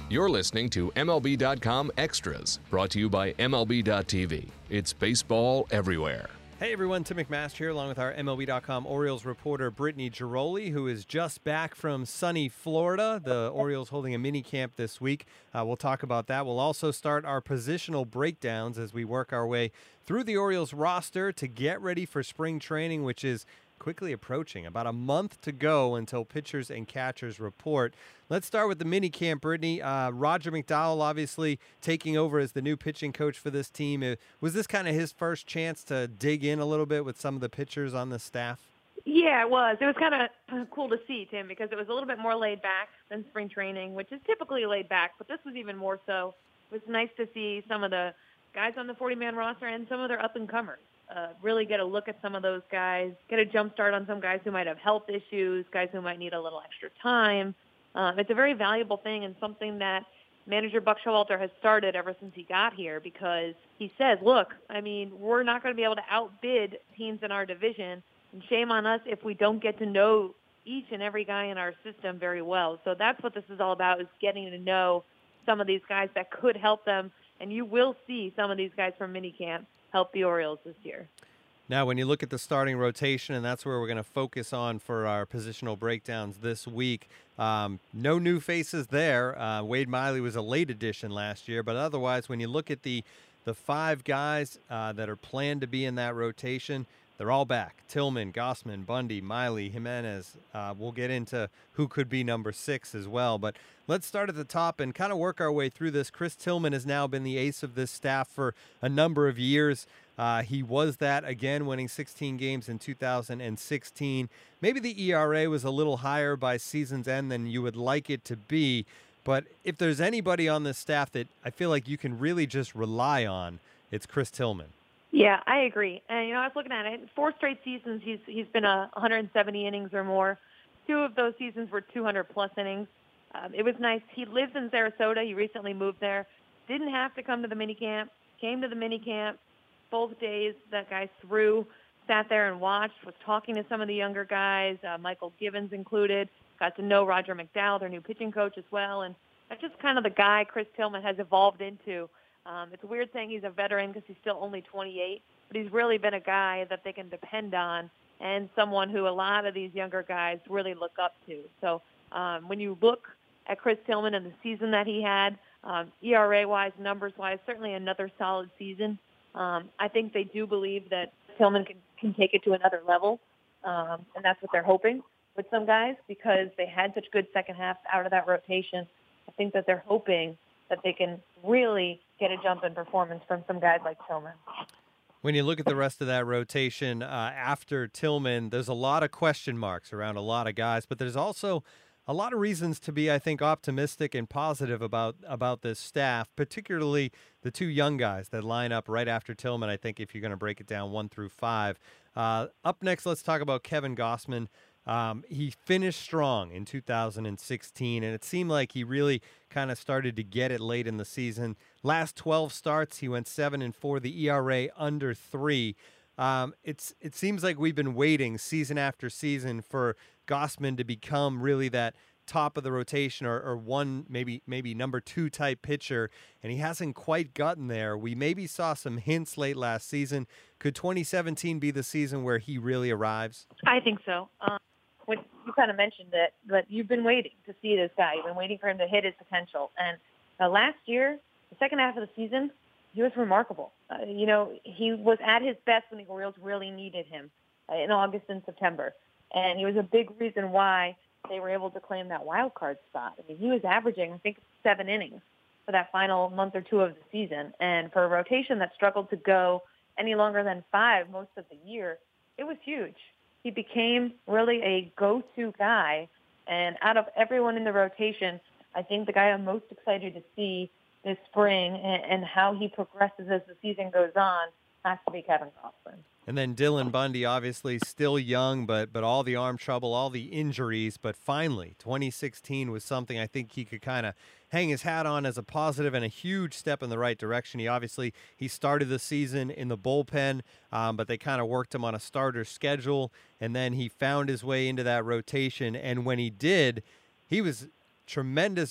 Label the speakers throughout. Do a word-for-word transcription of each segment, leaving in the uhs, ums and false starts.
Speaker 1: You're listening to M L B dot com Extras, brought to you by M L B dot T V. It's baseball everywhere.
Speaker 2: Hey everyone, Tim McMaster here along with our M L B dot com Orioles reporter Brittany Giroli, who is just back from sunny Florida. The Orioles holding a mini camp this week. Uh, we'll talk about that. We'll also start our positional breakdowns as we work our way through the Orioles roster to get ready for spring training, which is quickly approaching. About a month to go until pitchers and catchers report. Let's start with the mini camp, Brittany. Uh, Roger McDowell obviously taking over as the new pitching coach for this team. Uh, was this kind of his first chance to dig in a little bit with some of the pitchers on the staff?
Speaker 3: Yeah, it was. It was kind of cool to see, Tim, because it was a little bit more laid back than spring training, which is typically laid back, but this was even more so. It was nice to see some of the guys on the forty-man roster and some of their up-and-comers. Uh, really get a look at some of those guys, get a jump start on some guys who might have health issues, guys who might need a little extra time. Um, it's a very valuable thing and something that manager Buck Showalter has started ever since he got here, because he says, look, I mean, we're not going to be able to outbid teams in our division, and shame on us if we don't get to know each and every guy in our system very well. So that's what this is all about, is getting to know some of these guys that could help them, and you will see some of these guys from minicamp help the Orioles this year.
Speaker 2: Now, when you look at the starting rotation, and that's where we're going to focus on for our positional breakdowns this week, um, no new faces there. Uh, Wade Miley was a late addition last year, but otherwise, when you look at the the five guys uh, that are planned to be in that rotation, they're all back. Tillman, Gausman, Bundy, Miley, Jimenez. Uh, we'll get into who could be number six as well. But let's start at the top and kind of work our way through this. Chris Tillman has now been the ace of this staff for a number of years. Uh, he was that again, winning sixteen games in two thousand sixteen. Maybe the E R A was a little higher by season's end than you would like it to be. But if there's anybody on this staff that I feel like you can really just rely on, it's Chris Tillman.
Speaker 3: Yeah, I agree. And, you know, I was looking at it. Four straight seasons, he's he's been a one hundred seventy innings or more. Two of those seasons were two hundred plus innings. Um, it was nice. He lives in Sarasota. He recently moved there. Didn't have to come to the minicamp. Came to the minicamp. Both days that guy threw, sat there and watched, was talking to some of the younger guys, uh, Michael Givens included. Got to know Roger McDowell, their new pitching coach as well. And that's just kind of the guy Chris Tillman has evolved into. Um, it's a weird saying he's a veteran because he's still only twenty-eight, but he's really been a guy that they can depend on and someone who a lot of these younger guys really look up to. So um, when you look at Chris Tillman and the season that he had, um, E R A-wise, numbers-wise, certainly another solid season. Um, I think they do believe that Tillman can, can take it to another level, um, and that's what they're hoping with some guys, because they had such good second half out of that rotation. I think that they're hoping that they can really get a jump in performance from some guys like Tillman.
Speaker 2: When you look at the rest of that rotation uh, after Tillman, there's a lot of question marks around a lot of guys, but there's also a lot of reasons to be, I think, optimistic and positive about about this staff, particularly the two young guys that line up right after Tillman, I think, if you're going to break it down one through five. Uh, up next, let's talk about Kevin Gausman. Um, he finished strong in two thousand sixteen, and it seemed like he really kind of started to get it late in the season. Last twelve starts, he went seven and four, the E R A under three. Um, it's it seems like we've been waiting season after season for Gausman to become really that top of the rotation or, or one, maybe maybe number two type pitcher, and he hasn't quite gotten there. We maybe saw some hints late last season. Could twenty seventeen be the season where he really arrives?
Speaker 3: I think so. Um, when you kind of mentioned it, but you've been waiting to see this guy. You've been waiting for him to hit his potential. And uh, last year, the second half of the season, he was remarkable. Uh, you know, he was at his best when the Orioles really needed him uh, in August and September. And he was a big reason why they were able to claim that wild card spot. I mean, he was averaging, I think, seven innings for that final month or two of the season. And for a rotation that struggled to go any longer than five most of the year, it was huge. He became really a go-to guy. And out of everyone in the rotation, I think the guy I'm most excited to see this spring and, and how he progresses as the season goes on has to be Kevin Gausman.
Speaker 2: And then Dylan Bundy, obviously still young, but but all the arm trouble, all the injuries. But finally, twenty sixteen was something I think he could kind of hang his hat on as a positive and a huge step in the right direction. He obviously, he started the season in the bullpen, um, but they kind of worked him on a starter schedule. And then he found his way into that rotation. And when he did, he was tremendous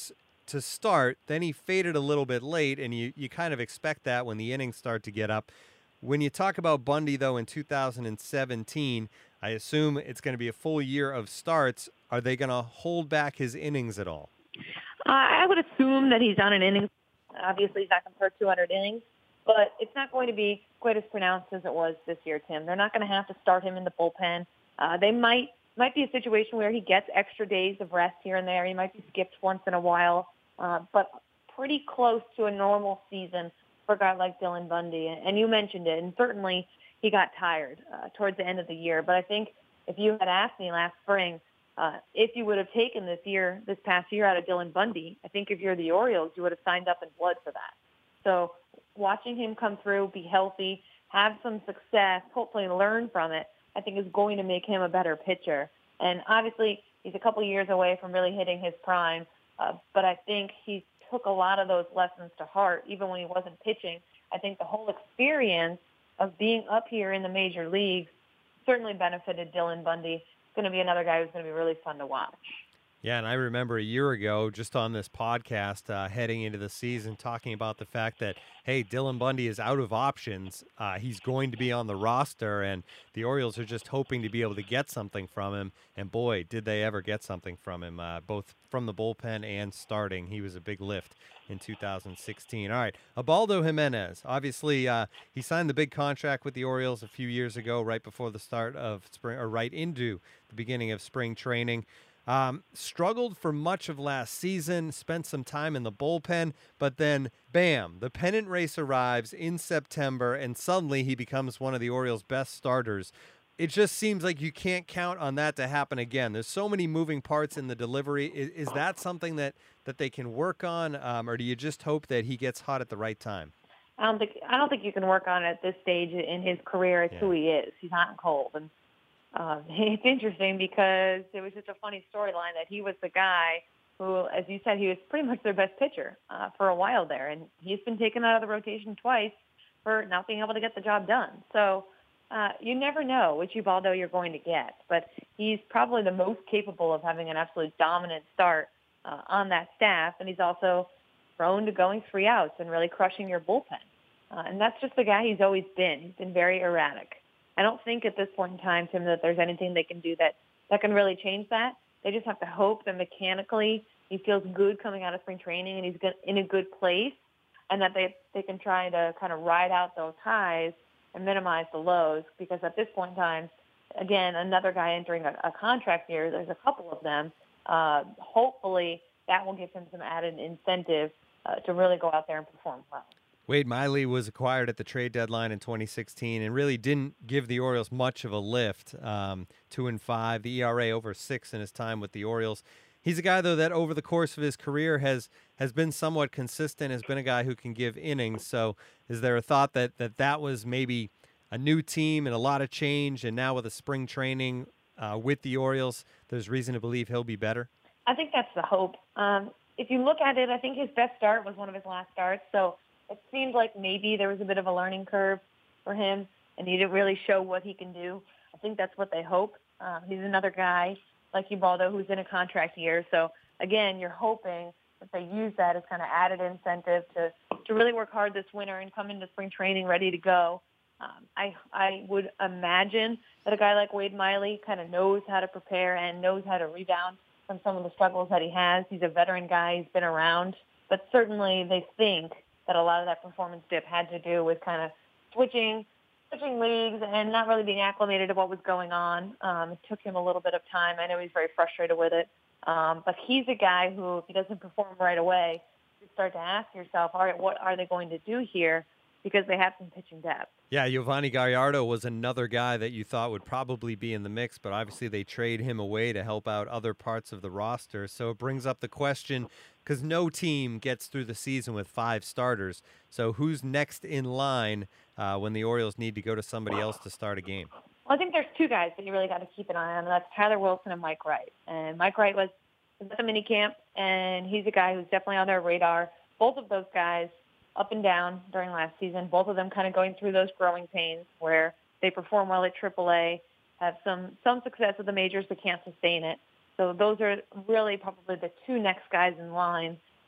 Speaker 2: to start. Then he faded a little bit late, and you, you kind of expect that when the innings start to get up. When you talk about Bundy, though, in two thousand seventeen, I assume it's going to be a full year of starts. Are they going to hold back his innings at all?
Speaker 3: Uh, I would assume that he's on an innings. Obviously, he's not going to throw two hundred innings, but it's not going to be quite as pronounced as it was this year, Tim. They're not going to have to start him in the bullpen. Uh, they might might be a situation where he gets extra days of rest here and there. He might be skipped once in a while, uh, but pretty close to a normal season for a guy like Dylan Bundy. And you mentioned it, and certainly he got tired uh, towards the end of the year. But I think if you had asked me last spring uh, if you would have taken this year, this past year out of Dylan Bundy, I think if you're the Orioles, you would have signed up in blood for that. So watching him come through, be healthy, have some success, hopefully learn from it, I think is going to make him a better pitcher. And obviously, he's a couple years away from really hitting his prime, uh, but I think he took a lot of those lessons to heart, even when he wasn't pitching. I think the whole experience of being up here in the major leagues certainly benefited Dylan Bundy. It's going to be another guy who's going to be really fun to watch.
Speaker 2: Yeah, and I remember a year ago, just on this podcast, uh, heading into the season, talking about the fact that, hey, Dylan Bundy is out of options. Uh, he's going to be on the roster, and the Orioles are just hoping to be able to get something from him. And boy, did they ever get something from him, uh, both from the bullpen and starting. He was a big lift in two thousand sixteen. All right, Ubaldo Jimenez. Obviously, uh, he signed the big contract with the Orioles a few years ago, right before the start of spring, or right into the beginning of spring training. Um, struggled for much of last season, spent some time in the bullpen, but then, bam, the pennant race arrives in September, and suddenly he becomes one of the Orioles' best starters. It just seems like you can't count on that to happen again. There's so many moving parts in the delivery. Is, is that something that, that they can work on, um, or do you just hope that he gets hot at the right time?
Speaker 3: I don't think I don't think you can work on it at this stage in his career. It's
Speaker 2: Yeah.
Speaker 3: who he is. He's hot and cold, and Uh, it's interesting because it was just a funny storyline that he was the guy who, as you said, he was pretty much their best pitcher uh, for a while there. And he's been taken out of the rotation twice for not being able to get the job done. So uh, you never know which Ubaldo you're going to get. But he's probably the most capable of having an absolute dominant start uh, on that staff. And he's also prone to going three outs and really crushing your bullpen. Uh, and that's just the guy he's always been. He's been very erratic. I don't think at this point in time, Tim, that there's anything they can do that, that can really change that. They just have to hope that mechanically he feels good coming out of spring training and he's good, in a good place, and that they, they can try to kind of ride out those highs and minimize the lows, because at this point in time, again, another guy entering a, a contract year, there's a couple of them. Uh, hopefully that will give him some added incentive uh, to really go out there and perform well.
Speaker 2: Wade Miley was acquired at the trade deadline in twenty sixteen and really didn't give the Orioles much of a lift. Um, two and five, the E R A over six in his time with the Orioles. He's a guy, though, that over the course of his career has has been somewhat consistent, has been a guy who can give innings. So is there a thought that that, that was maybe a new team and a lot of change, and now with a spring training uh, with the Orioles, there's reason to believe he'll be better?
Speaker 3: I think that's the hope. Um, if you look at it, I think his best start was one of his last starts. So it seemed like maybe there was a bit of a learning curve for him, and he didn't really show what he can do. I think that's what they hope. Uh, he's another guy like Ubaldo who's in a contract year. So, again, you're hoping that they use that as kind of added incentive to, to really work hard this winter and come into spring training ready to go. Um, I, I would imagine that a guy like Wade Miley kind of knows how to prepare and knows how to rebound from some of the struggles that he has. He's a veteran guy. He's been around. But certainly they think that a lot of that performance dip had to do with kind of switching switching leagues and not really being acclimated to what was going on. Um, it took him a little bit of time. I know he's very frustrated with it. Um, but he's a guy who, if he doesn't perform right away, you start to ask yourself, all right, what are they going to do here? Because they have some pitching depth.
Speaker 2: Yeah, Giovanni Gallardo was another guy that you thought would probably be in the mix, but obviously they trade him away to help out other parts of the roster. So it brings up the question, because no team gets through the season with five starters. So who's next in line uh, when the Orioles need to go to somebody else to start a game?
Speaker 3: Well, I think there's two guys that you really got to keep an eye on, and that's Tyler Wilson and Mike Wright. And Mike Wright was at the minicamp, and he's a guy who's definitely on their radar. Both of those guys up and down during last season, both of them kind of going through those growing pains where they perform well at triple A, have some, some success with the majors but can't sustain it. So those are really probably the two next guys in line.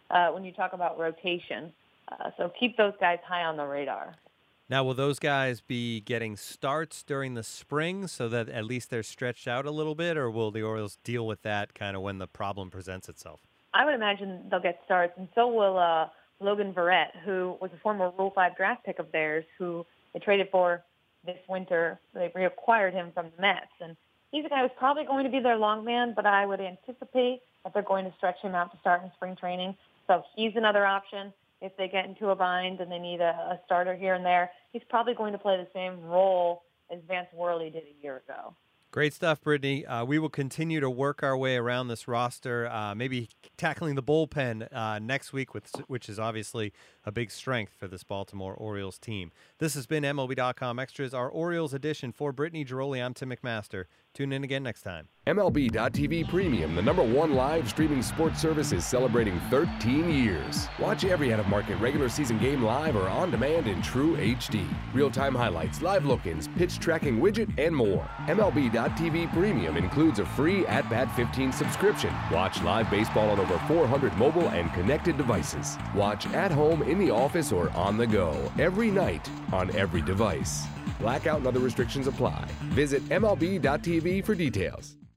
Speaker 3: uh, when you talk about rotation. Uh, so keep those guys high on the radar.
Speaker 2: Now, will those guys be getting starts during the spring so that at least they're stretched out a little bit, or will the Orioles deal with that kind of when the problem presents itself?
Speaker 3: I would imagine they'll get starts, and so will uh, Logan Verrett, who was a former Rule five draft pick of theirs, who they traded for this winter. They reacquired him from the Mets, and he's a guy who's probably going to be their long man, but I would anticipate that they're going to stretch him out to start in spring training. So he's another option. If they get into a bind and they need a, a starter here and there, he's probably going to play the same role as Vance Worley did a year ago.
Speaker 2: Great stuff, Brittany. Uh, we will continue to work our way around this roster, uh, maybe tackling the bullpen uh, next week, with, which is obviously a big strength for this Baltimore Orioles team. This has been M L B dot com Extras, our Orioles edition. For Brittany Giroli, I'm Tim McMaster. Tune in again next time.
Speaker 1: M L B dot T V Premium, the number one live streaming sports service, is celebrating thirteen years. Watch every out-of-market regular season game live or on demand in true H D. Real-time highlights, live look-ins, pitch tracking widget, and more. M L B dot T V Premium includes a free At Bat fifteen subscription. Watch live baseball on over four hundred mobile and connected devices. Watch at home, in the office, or on the go every night on every device. Blackout and other restrictions apply. Visit M L B dot T V for details.